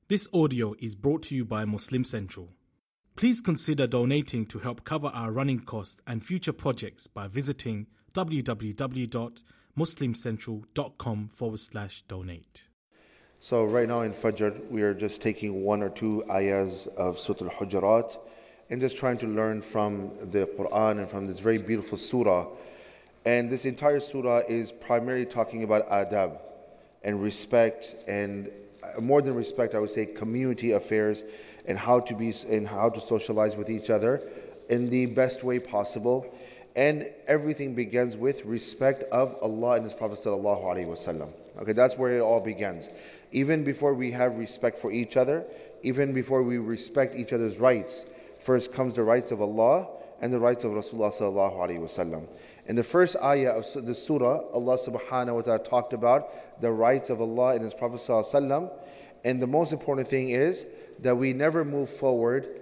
This audio is brought to you by Muslim Central. Please consider donating to help cover our running costs and future projects by visiting www.muslimcentral.com/donate. So right now in Fajr, we are just taking one or two ayahs of Surah Al-Hujurat and just trying to learn from the Quran and from this very beautiful surah. And this entire surah is primarily talking about adab and respect, and more than respect, I would say community affairs, and how to socialize with each other in the best way possible. And everything begins with respect of Allah and His Prophet sallallahu alaihi wasallam. Okay, that's where it all begins. Even before we have respect for each other, even before we respect each other's rights, first comes the rights of Allah and the rights of Rasulullah sallallahu alaihi wasallam. In the first ayah of the surah, Allah subhanahu wa ta'ala talked about the rights of Allah and His Prophet sallallahu alaihi wasallam. And the most important thing is that we never move forward.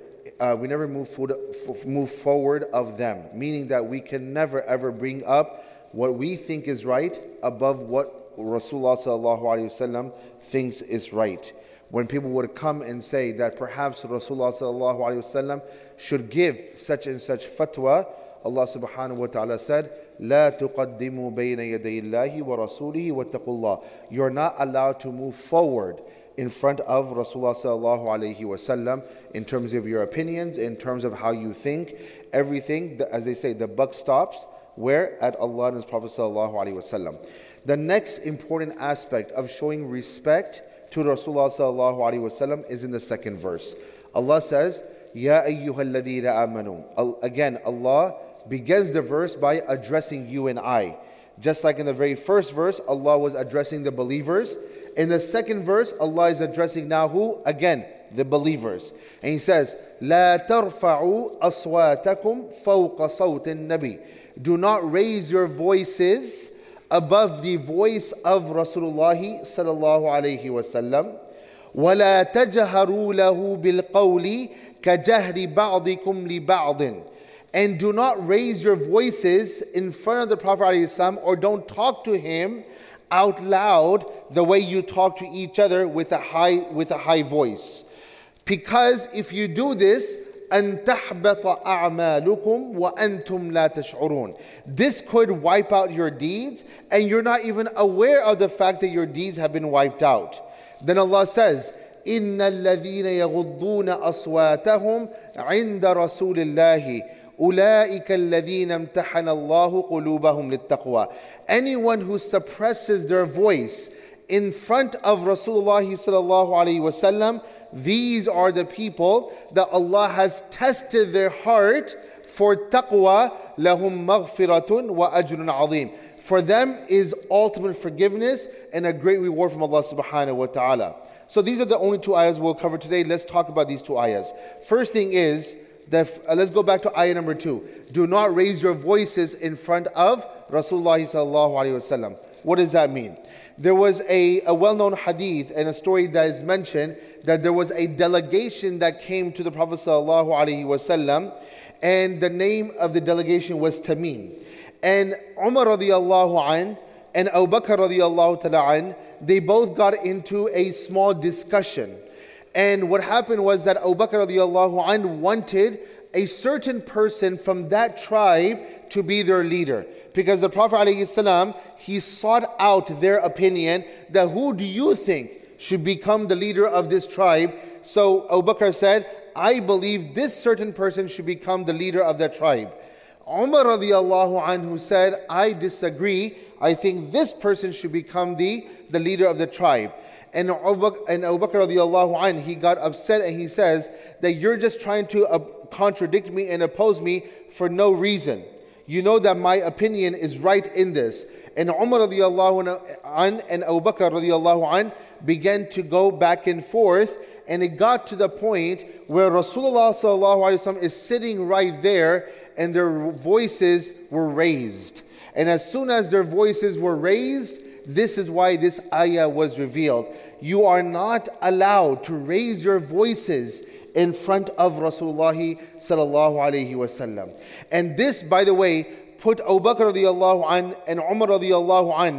Move forward of them, meaning that we can never ever bring up what we think is right above what Rasulullah sallallahu alaihi wasallam thinks is right. When people would come and say that perhaps Rasulullah sallallahu alaihi wasallam should give such and such fatwa, Allah subhanahu wa ta'ala said, "La tuqaddimu bayna yaday Allahi wa rasulihi wattaqullah." You're not allowed to move forward in front of Rasulullah sallallahu alaihi wasallam in terms of your opinions, in terms of how you think. Everything, as they say, the buck stops where? At Allah and His Prophet sallallahu alaihi wasallam. The next important aspect of showing respect to Rasulullah sallallahu alaihi wasallam is in the second verse. Allah says, "Ya ayyuhalladhina amanu." Again, Allah begins the verse by addressing you and I. Just like in the very first verse, Allah was addressing the believers. In the second verse, Allah is addressing now who? Again, the believers. And He says, "La tarfa'u aswatakum fawqa sawt an-nabi." Do not raise your voices above the voice of Rasulullah sallallahu alayhi wasallam. وَلَا تَجْهَرُوا لَهُ بِالْقَوْلِ كَجَهْرِ بَعْضِكُمْ لِبَعْضٍ. And do not raise your voices in front of the Prophet ﷺ, or don't talk to him out loud the way you talk to each other with a high voice. Because if you do this, أَن تَحْبَطَ أَعْمَالُكُمْ وَأَنْتُمْ لَا تَشْعُرُونَ. This could wipe out your deeds, and you're not even aware of the fact that your deeds have been wiped out. Then Allah says, إِنَّ الَّذِينَ يَغُضُّونَ أَصْوَاتَهُمْ عِنْدَ رَسُولِ اللَّهِ أُولَٰئِكَ الَّذِينَ امْتَحَنَ اللَّهُ قُلُوبَهُمْ لِلتَّقْوَى. Anyone who suppresses their voice in front of Rasulullah sallallahu alaihi wasallam, these are the people that Allah has tested their heart for taqwa. لَهُمْ مَغْفِرَةٌ وَأَجْرٌ عَظِيمٌ. For them is ultimate forgiveness and a great reward from Allah subhanahu wa ta'ala. So these are the only two ayahs we'll cover today. Let's talk about these two ayahs. First thing is, let's go back to ayah number 2. Do not raise your voices in front of Rasulullah sallallahu alaihi wasallam. What does that mean? There was a well-known hadith and a story that is mentioned that there was a delegation that came to the Prophet sallallahu alaihi wasallam, and the name of the delegation was Tamim. And Umar radiallahu an and Abu Bakr radiallahu ta'ala an, they both got into a small discussion. And what happened was that Abu Bakr radiallahu an wanted a certain person from that tribe to be their leader. Because the Prophet ﷺ, he sought out their opinion that who do you think should become the leader of this tribe? So Abu Bakr said, I believe this certain person should become the leader of that tribe. Umar radiallahu anhu said, I disagree. I think this person should become the leader of the tribe. And Abu Bakr radiallahu anh, he got upset and he says that you're just trying to contradict me and oppose me for no reason. You know that my opinion is right in this. And Umar radiallahu anh and Abu Bakr radiallahu anh began to go back and forth, and it got to the point where Rasulullah sallallahu alaihi wasallam is sitting right there, and their voices were raised. And as soon as their voices were raised, this is why this ayah was revealed. You are not allowed to raise your voices in front of Rasulullah sallallahu alaihi wasallam. And this, by the way, put Abu Bakr radiallahu an and Umar radiallahu an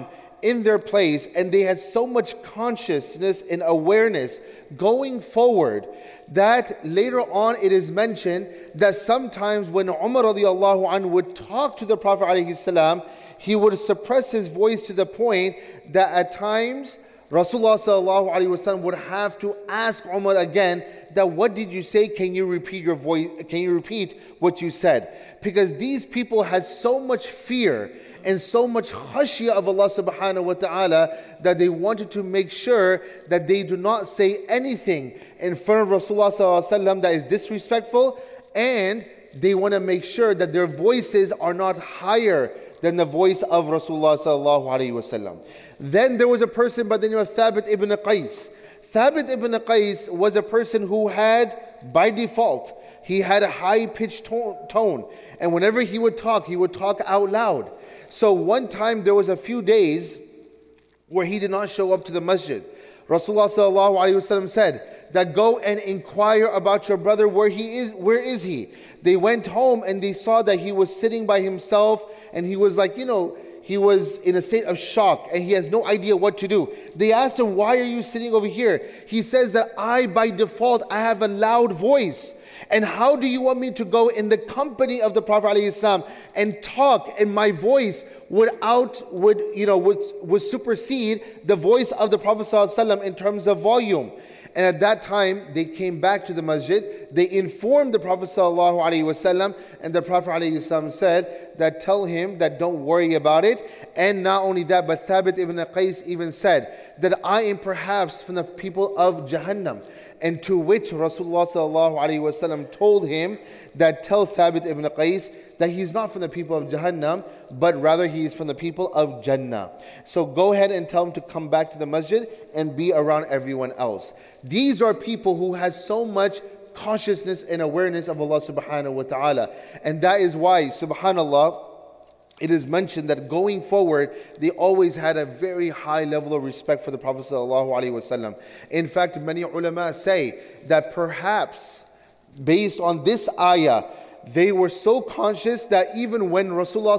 in their place, and they had so much consciousness and awareness going forward that later on it is mentioned that sometimes when Umar radiallahu anhu would talk to the Prophet alayhi salam, he would suppress his voice to the point that at times Rasulullah sallallahu alaihi wasallam would have to ask Umar again that, what did you say? Can you repeat your voice? Can you repeat what you said? Because these people had so much fear and so much khashya of Allah subhanahu wa ta'ala that they wanted to make sure that they do not say anything in front of Rasulullah sallallahu alaihi wasallam that is disrespectful, and they want to make sure that their voices are not higher than the voice of Rasulullah sallallahu alaihi wasallam. Then there was a person by the name of Thabit ibn Qais. Thabit ibn Qais was a person who had, by default, he had a high-pitched tone. And whenever he would talk out loud. So one time there was a few days where he did not show up to the masjid. Rasulullah sallallahu alaihi wasallam said that, go and inquire about your brother, where is he? They went home and they saw that he was sitting by himself, and he was like, he was in a state of shock and he has no idea what to do. They asked him, why are you sitting over here? He says that by default, I have a loud voice. And how do you want me to go in the company of the Prophet ﷺ and talk, and my voice would supersede the voice of the Prophet ﷺ in terms of volume? And at that time, they came back to the masjid. They informed the Prophet ﷺ, and the Prophet ﷺ said that, tell him that don't worry about it. And not only that, but Thabit ibn Qais even said that I am perhaps from the people of Jahannam. And to which Rasulullah ﷺ told him that, tell Thabit ibn Qais that he's not from the people of Jahannam, but rather he is from the people of Jannah. So go ahead and tell him to come back to the masjid and be around everyone else. These are people who had so much consciousness and awareness of Allah subhanahu wa ta'ala. And that is why, subhanallah, it is mentioned that going forward, they always had a very high level of respect for the Prophet ﷺ. In fact, many ulama say that perhaps based on this ayah, they were so conscious that even when Rasulullah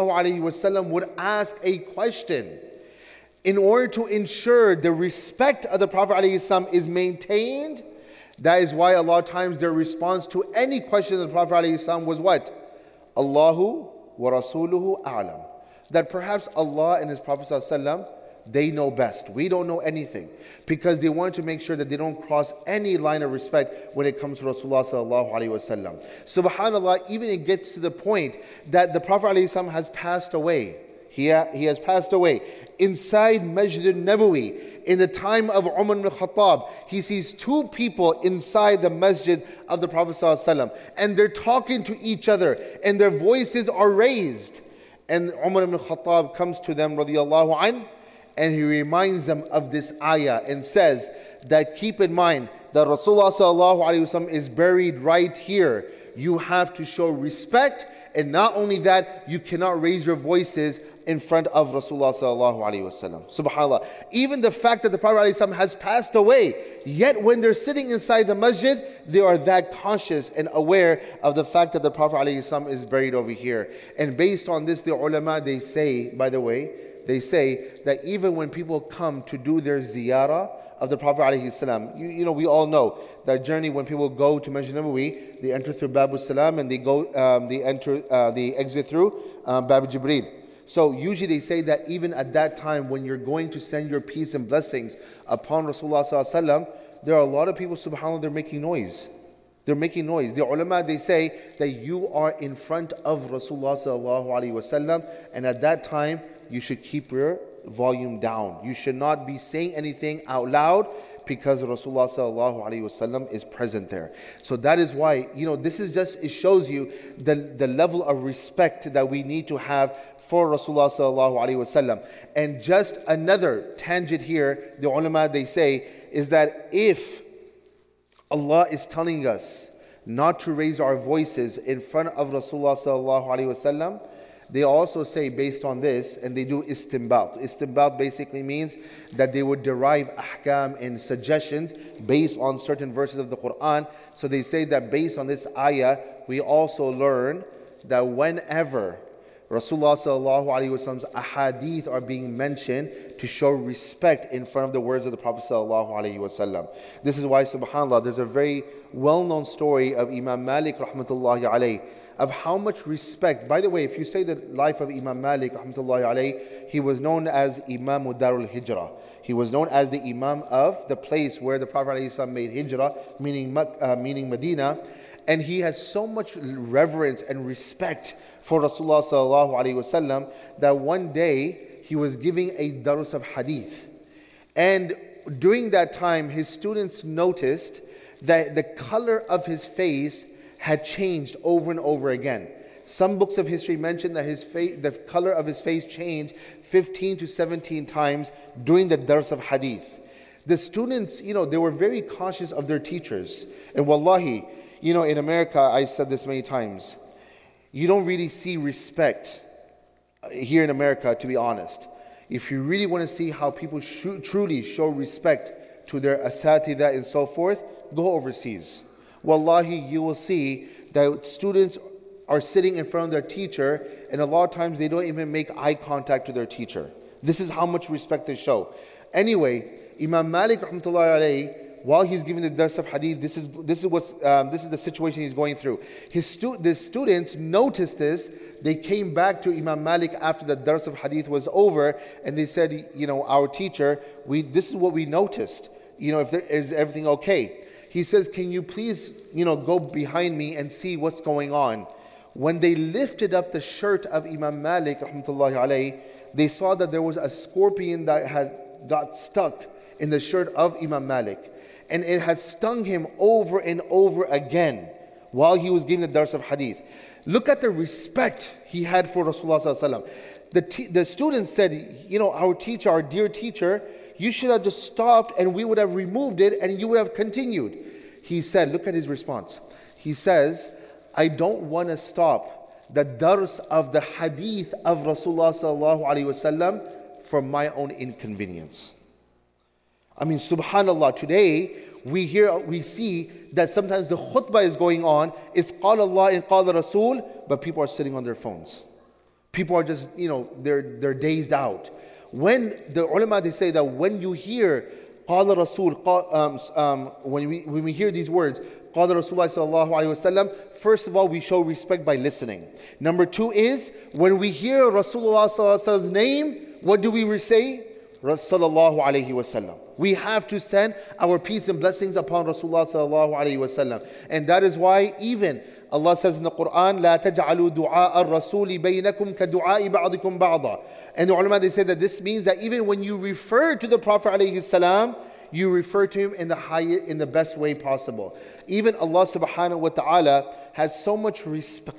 ﷺ would ask a question, in order to ensure the respect of the Prophet ﷺ is maintained, that is why a lot of times their response to any question of the Prophet ﷺ was what? Allahu wa Rasuluhu a'lam. That perhaps Allah and His Prophet ﷺ, they know best. We don't know anything. Because they wanted to make sure that they don't cross any line of respect when it comes to Rasulullah sallallahu alaihi wasallam. Subhanallah, even it gets to the point that the Prophet ﷺ has passed away. He has passed away. Inside Masjid al-Nabawi, in the time of Umar ibn Khattab, he sees two people inside the masjid of the Prophet ﷺ, and they're talking to each other, and their voices are raised. And Umar ibn Khattab comes to them, radiyallahu anhu, and he reminds them of this ayah and says that, keep in mind that Rasulullah sallallahu alaihi wasallam is buried right here. You have to show respect, and not only that, you cannot raise your voices in front of Rasulullah sallallahu alaihi wasallam. Subhanallah. Even the fact that the Prophet alaihi wasallam has passed away, yet when they're sitting inside the masjid, they are that conscious and aware of the fact that the Prophet alaihi wasallam is buried over here. And based on this, the ulama, they say, by the way, they say that even when people come to do their ziyarah of the Prophet ﷺ, we all know that journey when people go to Masjid Nabawi, they enter through Bab al-Salam and they exit through Bab Jibreel. So usually they say that even at that time when you're going to send your peace and blessings upon Rasulullah ﷺ, there are a lot of people, subhanAllah, they're making noise. They're making noise. The ulama, they say that you are in front of Rasulullah ﷺ, and at that time, you should keep your volume down. You should not be saying anything out loud because Rasulullah sallallahu alaihi wasallam is present there. So that is why, this is just, it shows you the level of respect that we need to have for Rasulullah sallallahu alaihi wasallam. And just another tangent here, the ulama, they say, is that if Allah is telling us not to raise our voices in front of Rasulullah sallallahu alaihi wasallam, they also say based on this, and they do istinbat. Istinbat basically means that they would derive ahkam and suggestions based on certain verses of the Quran. So they say that based on this ayah, we also learn that whenever Rasulullah sallallahu alaihi wasallam's ahadith are being mentioned to show respect in front of the words of the Prophet sallallahu alaihi wasallam. This is why, subhanAllah, there's a very well-known story of Imam Malik rahmatullahi alayhi, of how much respect. By the way, if you say the life of Imam Malik rahmatullahi alayhi, he was known as Imam Darul Hijrah. He was known as the Imam of the place where the Prophet ﷺ made Hijrah, meaning Medina. And he had so much reverence and respect for Rasulullah sallallahu alaihi wasallam that one day he was giving a darus of hadith. And during that time, his students noticed that the color of his face had changed over and over again. Some books of history mention that the color of his face changed 15 to 17 times during the dars of hadith. The students, they were very cautious of their teachers. And wallahi, in America, I said this many times, you don't really see respect here in America, to be honest. If you really want to see how people truly show respect to their asatidha and so forth, go overseas. Wallahi, you will see that students are sitting in front of their teacher, and a lot of times they don't even make eye contact to their teacher. This is how much respect they show. Anyway, Imam Malik rahmatullahi alayhi, while he's giving the dars of hadith, this is the situation he's going through. The students noticed this. They came back to Imam Malik after the dars of hadith was over, and they said, our teacher, this is what we noticed. Is everything okay? He says, can you please, go behind me and see what's going on? When they lifted up the shirt of Imam Malik rahmatullahi alayhi, they saw that there was a scorpion that had got stuck in the shirt of Imam Malik. And it had stung him over and over again while he was giving the dars of hadith. Look at the respect he had for Rasulullah sallallahu alaihi wasallam. The students said, our teacher, our dear teacher, you should have just stopped and we would have removed it and you would have continued. He said, look at his response. He says, I don't want to stop the dars of the hadith of Rasulullah sallallahu alaihi wasallam for my own inconvenience. I mean, subhanallah, today we see that sometimes the khutbah is going on, it's qala Allah and qala Rasul, but people are sitting on their phones. People are just, they're dazed out. When the ulama, they say that when you hear qala Rasul, when we hear these words, qala Rasulullah sallallahu alaihi wasallam, first of all, we show respect by listening. Number two is, when we hear Rasulullah sallallahu alaihi wasallam's name, what do we say? Sallallahu alaihi wasallam. We have to send our peace and blessings upon Rasulullah sallallahu alaihi wasallam. And that is why even Allah says in the Quran, لا تجعلوا دعاء الرسول بينكم كدعاء بعضكم بعضا. And the ulama, they say that this means that even when you refer to the Prophet alayhi salam, you refer to him in the best way possible. Even Allah subhanahu wa ta'ala has so much respect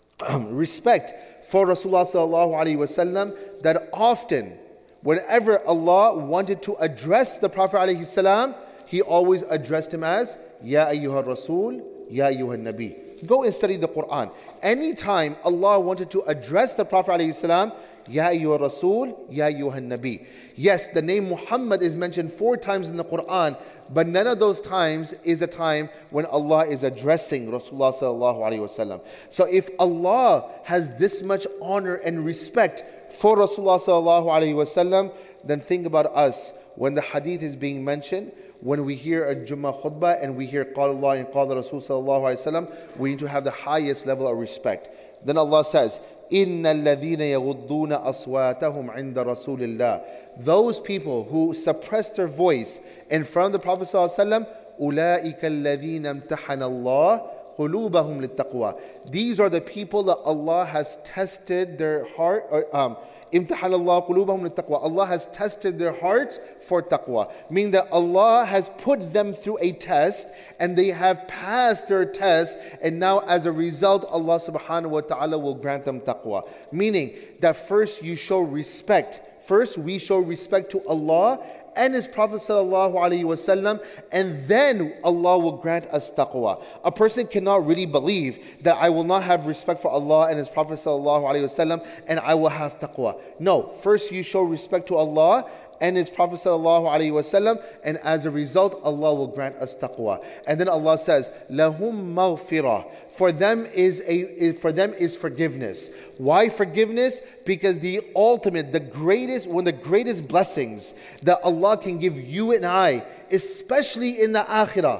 for Rasulullah sallallahu alaihi wasallam that often, whenever Allah wanted to address the Prophet alayhi salam, He always addressed him as Ya ayyuha Rasul, Ya ayyuha Nabi. Go and study the Quran. Anytime Allah wanted to address the Prophet alayhi salam, Ya ayyuha Rasul, Ya ayyuha Nabi. Yes, the name Muhammad is mentioned 4 times in the Quran, but none of those times is a time when Allah is addressing Rasulullah sallallahu alaihi wasallam. So if Allah has this much honor and respect for Rasulullah sallallahu alaihi wasallam, then think about us when the hadith is being mentioned. When we hear a Jummah khutbah and we hear Qala Allah and Qala Rasul sallallahu alaihi wasallam, we need to have the highest level of respect. Then Allah says, إِنَّ الَّذِينَ يَغُضُّونَ أَصْوَاتَهُمْ عِنْدَ رَسُولِ اللَّهِ. Those people who suppress their voice in front of the Prophet sallallahu alaihi wasallam, أُولَٰئِكَ الَّذِينَ امْتَحَنَ اللَّهُ قُلُوبَهُمْ لِلتَّقْوَى. These are the people that Allah has tested their heart, امتحن الله قلوبهم للتقوى. Allah has tested their hearts for taqwa. Meaning that Allah has put them through a test and they have passed their test, and now as a result Allah subhanahu wa ta'ala will grant them taqwa. Meaning that first you show respect. First we show respect to Allah and His Prophet sallallahu alaihi wasallam, and then Allah will grant us taqwa. A person cannot really believe that I will not have respect for Allah and His Prophet sallallahu alaihi wasallam and I will have taqwa. No, first you show respect to Allah and His Prophet ﷺ, and as a result, Allah will grant us taqwa. And then Allah says, "Lahum maghfirah." For them is forgiveness. Why forgiveness? Because the ultimate, one of the greatest blessings that Allah can give you and I, especially in the akhirah,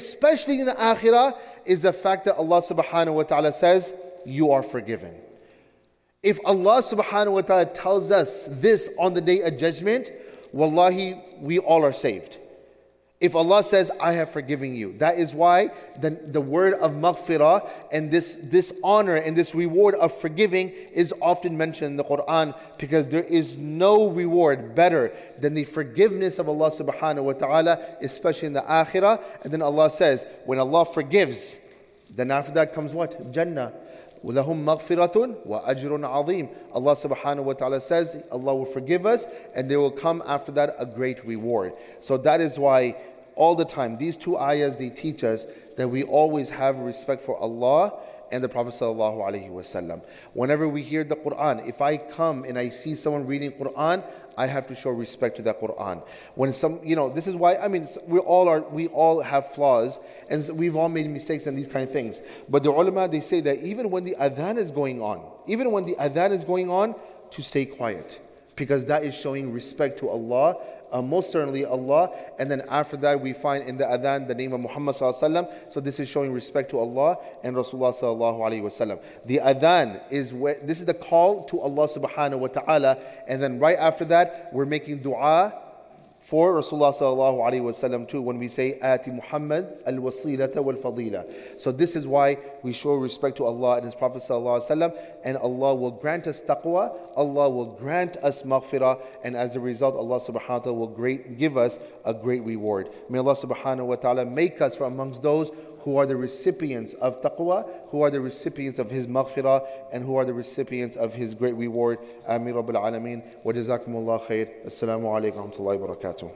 is the fact that Allah subhanahu wa ta'ala says, you are forgiven. If Allah subhanahu wa ta'ala tells us this on the day of judgment, wallahi, we all are saved. If Allah says, I have forgiven you. That is why the word of maghfirah and this honor and this reward of forgiving is often mentioned in the Quran, because there is no reward better than the forgiveness of Allah subhanahu wa ta'ala, especially in the akhirah. And then Allah says, when Allah forgives, then after that comes what? Jannah. وَلَهُمْ مَغْفِرَةٌ وَأَجْرٌ عَظِيمٌ. Allah subhanahu wa ta'ala says Allah will forgive us, and there will come after that a great reward. So that is why all the time these two ayahs, they teach us that we always have respect for Allah and the Prophet sallallahu alaihi wasallam. Whenever we hear the Quran, if I come and I see someone reading Quran, I have to show respect to that Quran. When this is why, we all have flaws, and we've all made mistakes and these kind of things. But the ulama, they say that even when the adhan is going on, to stay quiet, because that is showing respect to Allah, most certainly Allah. And then after that, we find in the adhan the name of Muhammad sallallahu alaihi wasallam. So this is showing respect to Allah and Rasulullah sallallahu alaihi wasallam. The adhan this is the call to Allah subhanahu wa ta'ala, and then right after that, we're making dua for Rasulullah sallallahu alaihi wasallam too, when we say Ati Muhammad al-wasilata wal-fadila. So this is why we show respect to Allah and His Prophet sallallahu alaihi wasallam, and Allah will grant us taqwa, Allah will grant us maghfirah, and as a result, Allah subhanahu wa ta'ala will give us a great reward. May Allah subhanahu wa ta'ala make us from amongst those who are the recipients of taqwa, who are the recipients of His maghfirah, and who are the recipients of His great reward. Ameen Rabbil Alameen. Wa jazakumullah khair. Assalamu alaikum wa rahmatullahi wa barakatuh.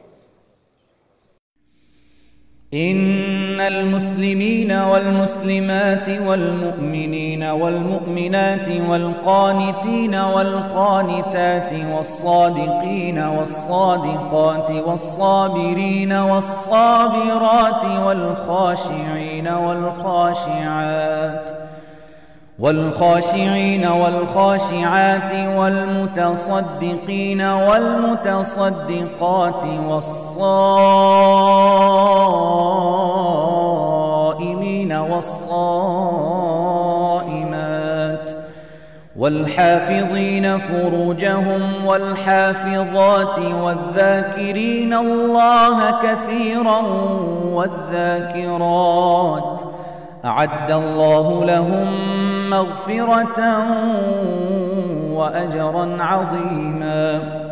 إن المسلمين والمسلمات والمؤمنين والمؤمنات والقانتين والقانتات والصادقين والصادقات والصابرين والصابرات والخاشعين والخاشعات والمتصدقين والمتصدقات والصائمين والصائمات والحافظين فروجهم والحافظات والذاكرين الله كثيرا والذاكرات أعد الله لهم مغفرة وأجرا عظيما.